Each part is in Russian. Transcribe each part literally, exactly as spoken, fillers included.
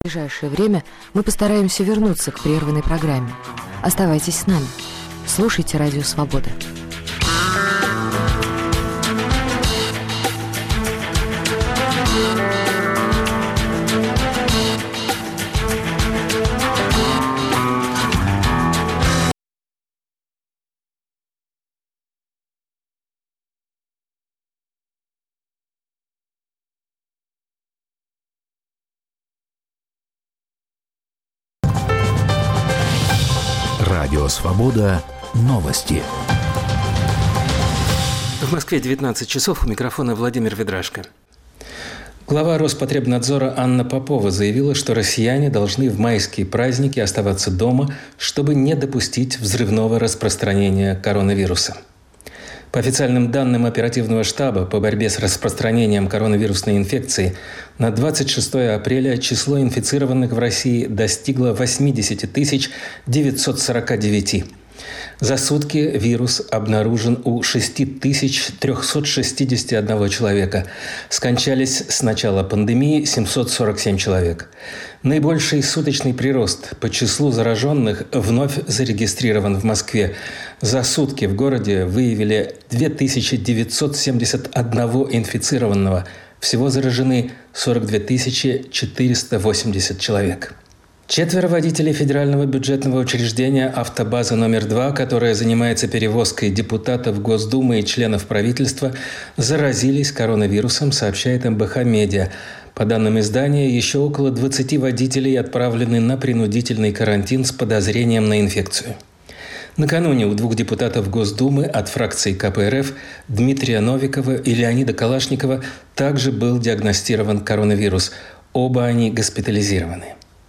В ближайшее время мы постараемся вернуться к прерванной программе. Оставайтесь с нами. Слушайте Радио Свобода. Радио Свобода. Новости. В Москве девятнадцать часов. У микрофона Владимир Ведрашко. Глава Роспотребнадзора Анна Попова заявила, что россияне должны в майские праздники оставаться дома, чтобы не допустить взрывного распространения коронавируса. По официальным данным оперативного штаба по борьбе с распространением коронавирусной инфекции, на двадцать шестое апреля число инфицированных в России достигло восемьдесят тысяч девятьсот сорок девять. За сутки вирус обнаружен у шесть тысяч триста шестьдесят один человека. Скончались с начала пандемии семьсот сорок семь человек. Наибольший суточный прирост по числу зараженных вновь зарегистрирован в Москве. За сутки в городе выявили две тысячи девятьсот семьдесят один инфицированного. Всего заражены сорок две тысячи четыреста восемьдесят человек. Четверо водителей федерального бюджетного учреждения «Автобаза номер два», которое занимается перевозкой депутатов Госдумы и членов правительства, заразились коронавирусом, сообщает эм бэ ха Медиа. По данным издания, еще около двадцати водителей отправлены на принудительный карантин с подозрением на инфекцию. Накануне у двух депутатов Госдумы от фракции ка пэ эр эф Дмитрия Новикова и Леонида Калашникова также был диагностирован коронавирус. Оба они госпитализированы.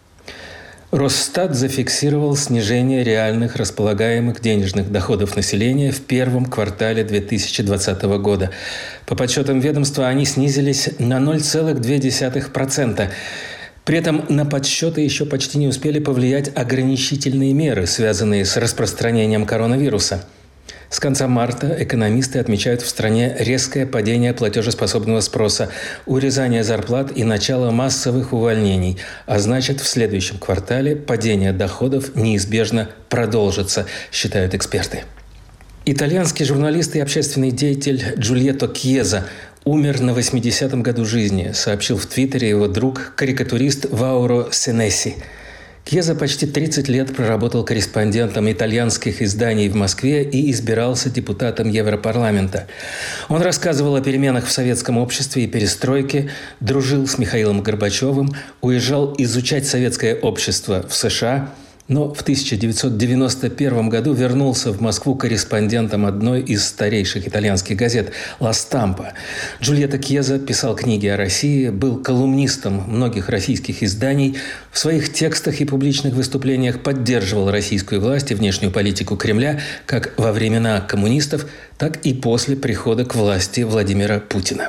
Росстат зафиксировал снижение реальных располагаемых денежных доходов населения в первом квартале две тысячи двадцатого года. По подсчетам ведомства они снизились на ноль целых две десятых процента. При этом на подсчеты еще почти не успели повлиять ограничительные меры, связанные с распространением коронавируса. С конца марта экономисты отмечают в стране резкое падение платежеспособного спроса, урезание зарплат и начало массовых увольнений, а значит, в следующем квартале падение доходов неизбежно продолжится, считают эксперты. Итальянский журналист и общественный деятель Джульетто Кьеза умер на восьмидесятом году жизни, сообщил в Твиттере его друг, карикатурист Вауро Сенеси. Кьеза почти тридцать лет проработал корреспондентом итальянских изданий в Москве и избирался депутатом Европарламента. Он рассказывал о переменах в советском обществе и перестройке, дружил с Михаилом Горбачевым, уезжал изучать советское общество в США, но в тысяча девятьсот девяносто первом году вернулся в Москву корреспондентом одной из старейших итальянских газет «Ла Стампа». Джульетто Кьеза писал книги о России, был колумнистом многих российских изданий, в своих текстах и публичных выступлениях поддерживал российскую власть и внешнюю политику Кремля как во времена коммунистов, так и после прихода к власти Владимира Путина.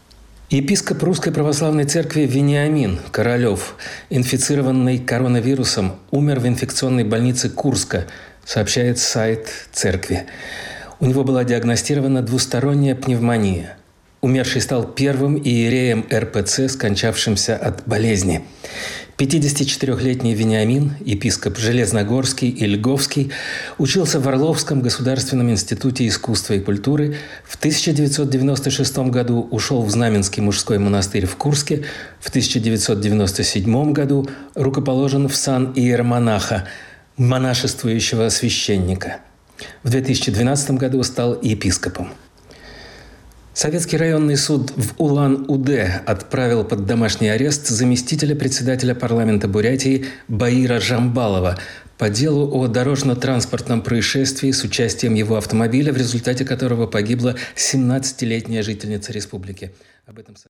Епископ Русской Православной Церкви Вениамин Королев, инфицированный коронавирусом, умер в инфекционной больнице Курска, сообщает сайт церкви. У него была диагностирована двусторонняя пневмония. Умерший стал первым иереем эр пэ цэ, скончавшимся от болезни. пятидесятичетырёхлетний Вениамин, епископ Железногорский и Льговский, учился в Орловском государственном институте искусства и культуры. В тысяча девятьсот девяносто шестом году ушел в Знаменский мужской монастырь в Курске. В тысяча девятьсот девяносто седьмом году рукоположен в сан иеромонаха, монашествующего священника. В две тысячи двенадцатом году стал епископом. Советский районный суд в Улан-Удэ отправил под домашний арест заместителя председателя парламента Бурятии Баира Жамбалова по делу о дорожно-транспортном происшествии с участием его автомобиля, в результате которого погибла семнадцатилетняя жительница республики. Об этом